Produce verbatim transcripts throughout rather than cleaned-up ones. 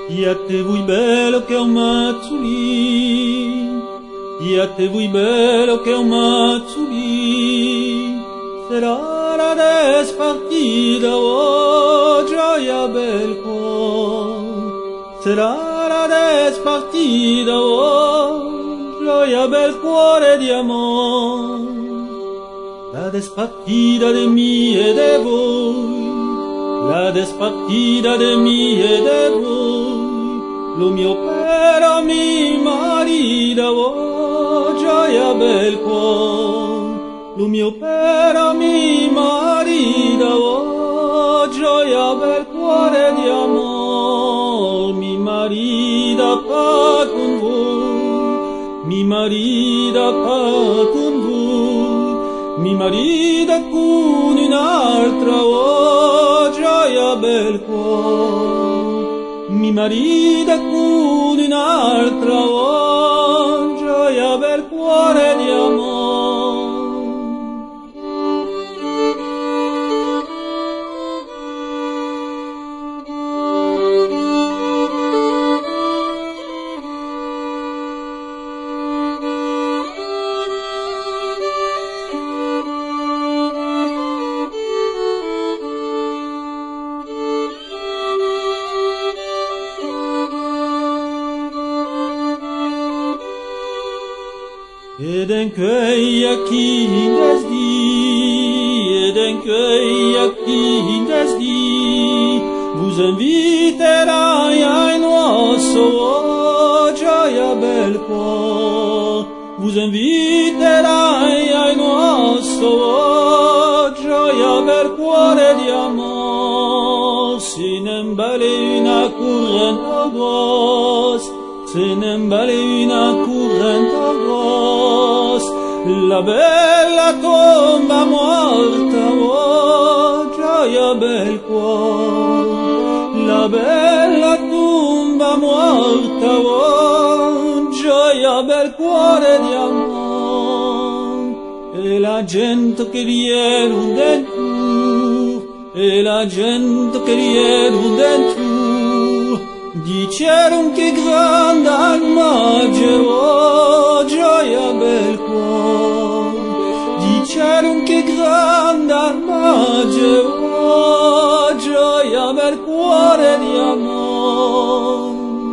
Iate vui bello che un mazzolì, iate vui bello che un mazzolì, sarà la despartita, oh gioia bel cuore, sarà la despartita, oh gioia bel cuore di amore, la despartita de mi e de voi, la despartita de mi e de voi. Lo mio però mi marita, oh gioia bel cuore. Lo mio però mi marita, oh gioia bel cuore di amor. Mi marita pa con voi, mi marita pa con voi, mi marita con un'altra, oh gioia bel cuore. Mi marita con un'altra, oh gioia bel cuore di amore. Ed en quei aqui desdi, ed en quei aqui desdi, vous inviterai ai nosso, oh gioia bel cuore, vous inviterai ai nosso, oh gioia bel cuore di amor, se n'embale una corrente grosse, se n'embale una corrente grosse, la bella tomba morta, oh gioia bel cuore, la bella tomba morta, oh gioia bel cuore di amor, e la gente che viene dentro, e la gente che viene dentro, diceron che grande almagge, oh gioia bel cuore, diceron che grande almagge, oh gioia bel cuore di amor.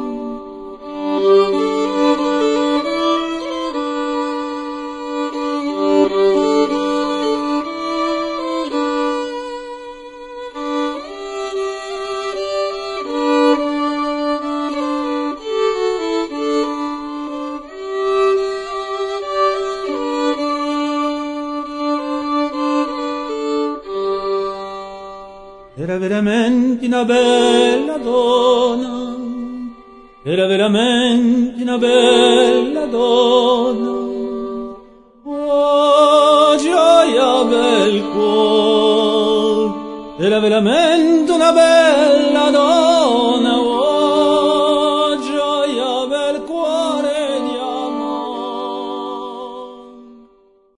Era veramente una bella donna, era veramente una bella donna, oh gioia bel cuore, era veramente una bella donna,